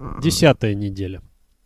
10-я неделя.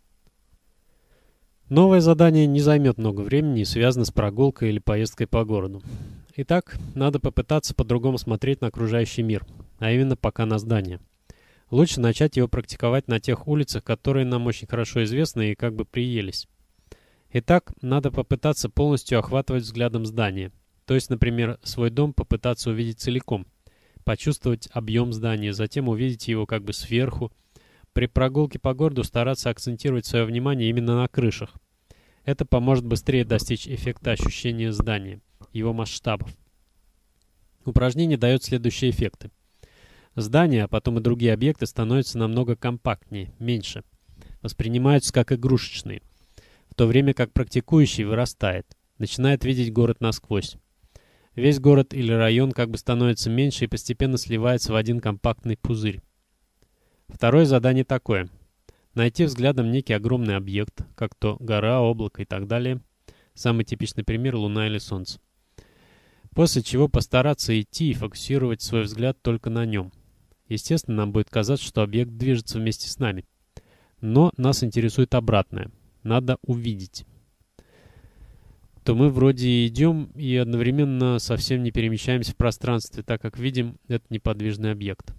Новое задание не займет много времени и связано с прогулкой или поездкой по городу. Итак, надо попытаться по-другому смотреть на окружающий мир, а именно пока на здание. Лучше начать его практиковать на тех улицах, которые нам очень хорошо известны и как бы приелись. Итак, надо попытаться полностью охватывать взглядом здание. То есть, например, свой дом попытаться увидеть целиком, почувствовать объем здания, затем увидеть его как бы сверху. При прогулке по городу стараться акцентировать свое внимание именно на крышах. Это поможет быстрее достичь эффекта ощущения здания, его масштабов. Упражнение дает следующие эффекты. Здания, а потом и другие объекты становятся намного компактнее, меньше. Воспринимаются как игрушечные. В то время как практикующий вырастает, начинает видеть город насквозь. Весь город или район как бы становится меньше и постепенно сливается в один компактный пузырь. Второе задание такое. Найти взглядом некий огромный объект, как то гора, облако и так далее. Самый типичный пример — Луна или Солнце. После чего постараться идти и фокусировать свой взгляд только на нем. Естественно, нам будет казаться, что объект движется вместе с нами. Но нас интересует обратное. Надо увидеть. То мы вроде идем и одновременно совсем не перемещаемся в пространстве, так как видим этот неподвижный объект.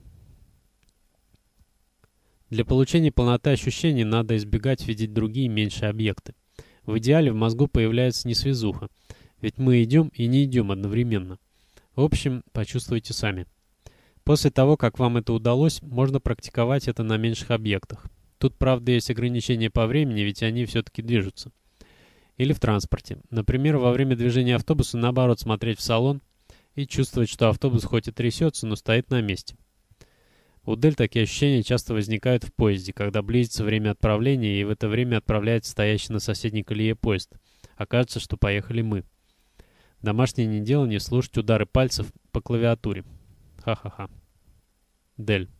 Для получения полноты ощущений надо избегать видеть другие меньшие объекты. В идеале в мозгу появляется несвязуха, ведь мы идем и не идем одновременно. В общем, почувствуйте сами. После того, как вам это удалось, можно практиковать это на меньших объектах. Тут, правда, есть ограничения по времени, ведь они все-таки движутся. Или в транспорте. Например, во время движения автобуса наоборот смотреть в салон и чувствовать, что автобус хоть и трясется, но стоит на месте. У Дель такие ощущения часто возникают в поезде, когда близится время отправления, и в это время отправляется стоящий на соседней колее поезд. Окажется, что поехали мы. Домашнее неделание — слушать удары пальцев по клавиатуре. Ха-ха-ха. Дель.